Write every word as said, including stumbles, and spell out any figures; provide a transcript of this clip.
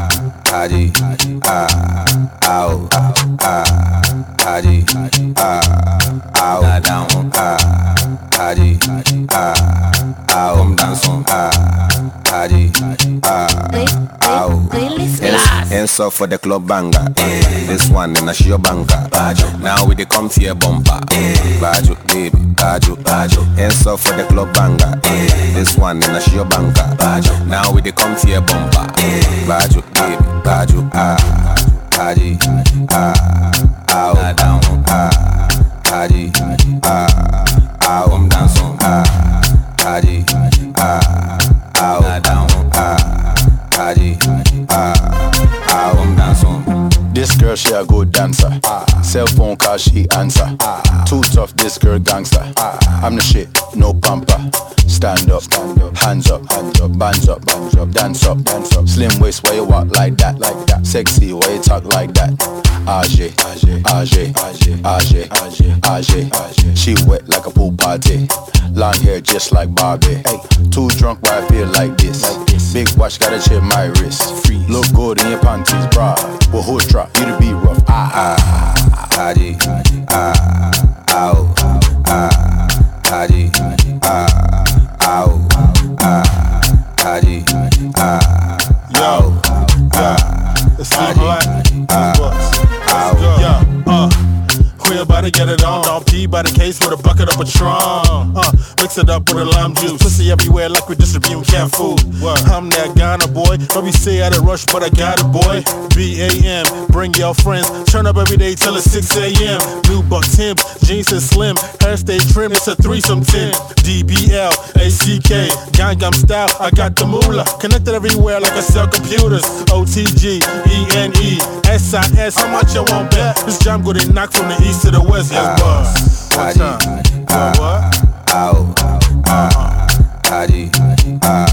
Haji, ah, ow, ah, Haji, ah, ow, down, ah, Haji, ah, ow, come dance on, ah, Haji, ah, ow. Hands up for the club banger. This one in a show banker. Now we the come to your bumper. Bajo, baby, bajo, bajo. Hands up for the club banger. This one in a show banker. Now we the come to your bumper. Bajo, baby, bajo, ah, Haji, ah, ow, down, ah, Haji, ah, ow, come dance on, ah, Haji, ah, ow, down, ah, Haji, ah, ow, come dance on. This girl, she a good dancer. Ah. Cell phone call, she answer. Ah. Too tough, this girl gangster. Ah. I'm the shit, no pamper. Stand up, stand up, hands up, hands up, bands up, bands up, dance up, dance up. Slim waist, why you walk like that, like that? Sexy, why you talk like that? Ajay, Ajay, Ajay, Ajay, Ajay, Ajay. She wet like a pool party. Long hair just like Barbie. Hey, too drunk, why I feel like this? Like this. Big watch, gotta check my wrist. Freeze. Look good in your panties, bra. With horse drop, you to be rough. Ah, ah, Haji, ah, ow, ah, Haji, ah, ow, ah, Haji, ah, yo, ah, it's Haji, ah, ow, yo, uh. We're about to get it on. Dom P by the case with a bucket of Patron. Uh, mix it up with a lime juice. Pussy everywhere like we distributing cat food. I'm that Ghana boy. Probably say I had a rush, but I got it, boy. B A M, bring your friends. Turn up every day till it's six A M New buck Tim's, jeans and slim. Hair stay trim, it's a threesome ten. D B L, A C K, Gangnam style. I got the moolah. Connected everywhere like I sell computers. O T G, E N E, S I S. How much you want bet? This jam go they knock from the east to the west, yes, boss. One time. Ah, what? Ow, ah, Haji, ah,